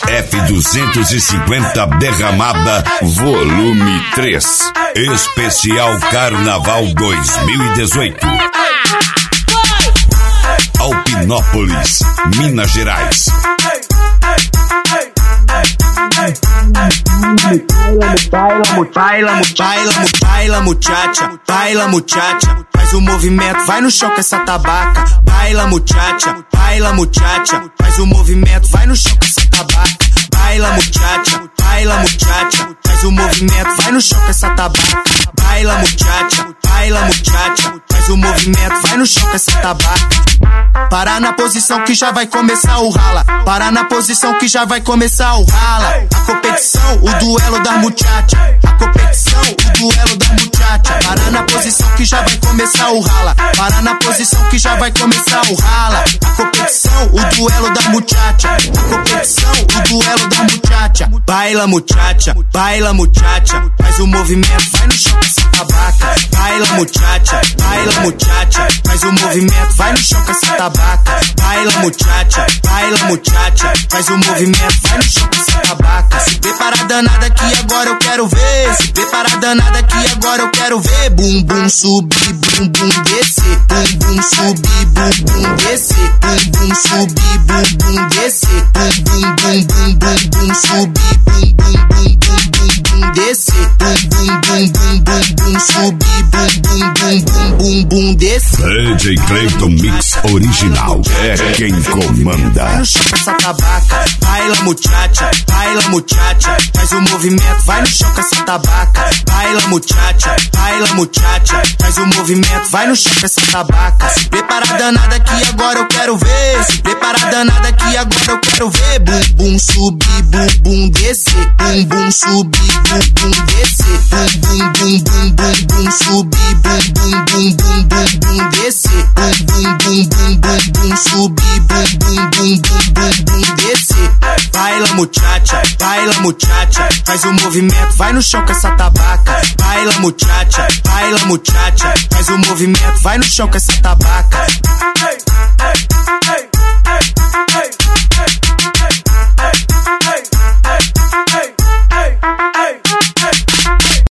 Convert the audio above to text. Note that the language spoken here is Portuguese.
F250 derramada, volume 3. Especial Carnaval 2018. Alpinópolis, Minas Gerais. Baila muchacha, faz o movimento, vai no chão com essa tabaca. Baila muchacha, faz o movimento, vai no chão com essa tabaca. Baila muchacha, faz o movimento, vai no chão com essa tabaca. Baila muchacha, faz o movimento, vai no chão com essa tabaca. Para na posição que já vai começar o rala. Para na posição que já vai começar o rala. A competição, o duelo das muchacha. A competição, o duelo das muchacha. Para na posição que já vai começar o rala. Para na posição que já vai começar o rala. A competição, o duelo das muchacha. A competição, o duelo das muchacha. Baila muchacha, faz o movimento, vai no chão com essa tabaca. Baila muchacha, faz o movimento, vai no chão com essa tabaca. Baila muchacha, faz o movimento, vai no chão com essa tabaca. Se prepara danada que agora eu quero ver. Se prepara danada que agora eu quero ver. Bum bum subir, bum bum descer. Bum bum subir, bum bum descer. Bum bum subir, bum bum descer. Bum bum bum bum bum bum subir. Bum bum bum bum bum bum descer. Bum bum bum bum bum bum subir. Bum bum bum bum bum bum descer. DJ Clayton Mix original é quem comanda. Vai no chão com essa tabaca. Baila muchacha, faz o movimento, vai no chão com essa tabaca. Baila muchacha, faz o movimento, vai no chão com essa tabaca. Se prepara danada que agora eu quero ver. Se prepara danada que agora eu quero ver. Bum bum subir, bum bum descer. Bum bum subir, bum bum descer. Bum bum bum bum bum bum subir. Bum bum bum bum bum bum descer. Bum bum bum bum bum bum subir. Bum bum bum bum bum bum descer. Baila muchacha, faz o movimento, vai no chão com essa tabaca. Baila muchacha, faz o movimento, vai no chão com essa tabaca.